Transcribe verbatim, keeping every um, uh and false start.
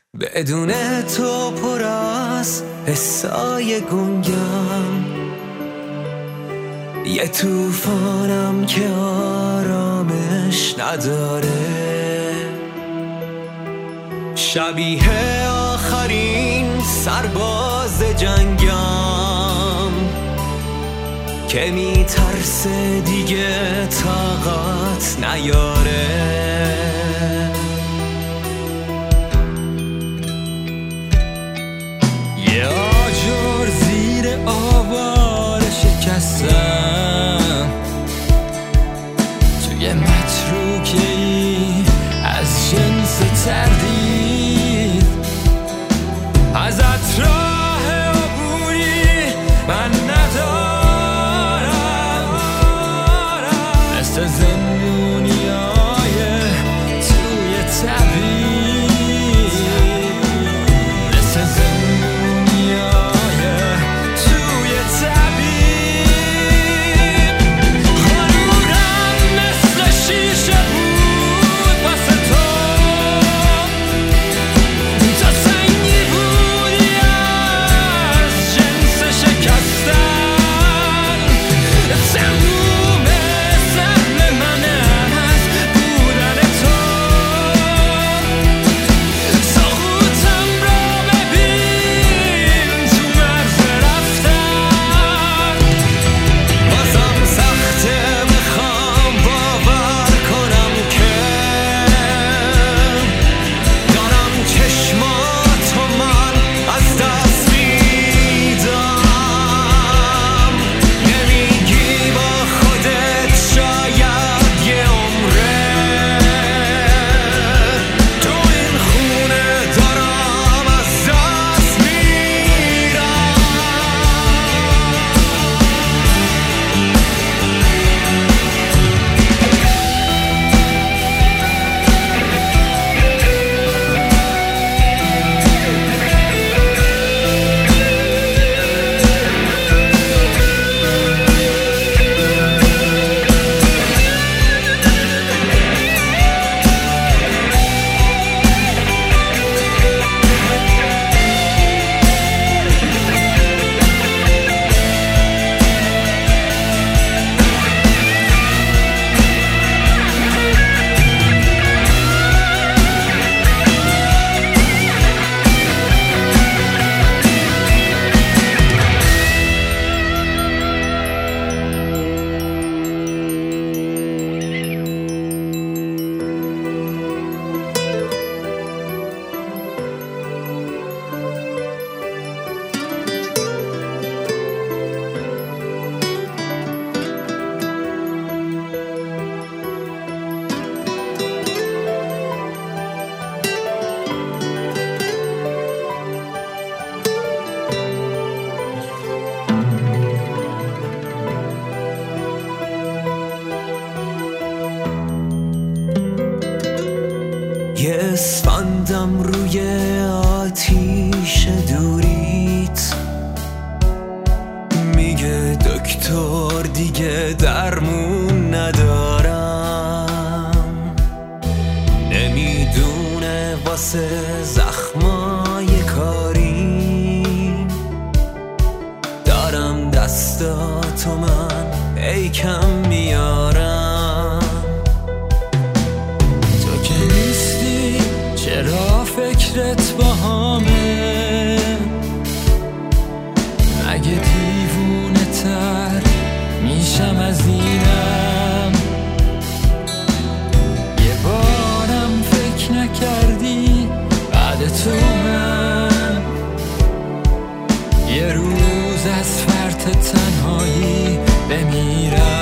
بدون تو پر از حسای گنگم، یه توفانم که آرامش نداره، شبیه آخرین سرباز جنگم که میترسه دیگه طاقت نیاره. یه آجر زیر آوار شکستم، توی متروکه‌ای از جنس تردید، ازت راه عبوری من ندارم، مثل زندونیای توی تبید، مثل زندونیای توی تبید. غرورم مثل شیشه بود واسه تو، تا سنگی بودی از جنس شکستن، تموم سهم من از بودن تو، سقوطم را ببین تو مرز رفتن. بازم سخته میخوام باور کنم که دارم چشماتو من از دست میدم، نمیگی با خودت شاید یه عمره تو این خونه دارم از دست میرم. یه اسفندم روی آتیش دوریت، میگه دکتر دیگه درمون ندارم، نمیدونه واسه زخمای کاری دارم دستاتو من ای کم میارم. تو که نیستی چرا فکرت با همه، مگه دیوونه تر میشم از اینم؟ یه بارم فکر نکردی بعد تو من یه روز از فرط تنهایی بمیرم.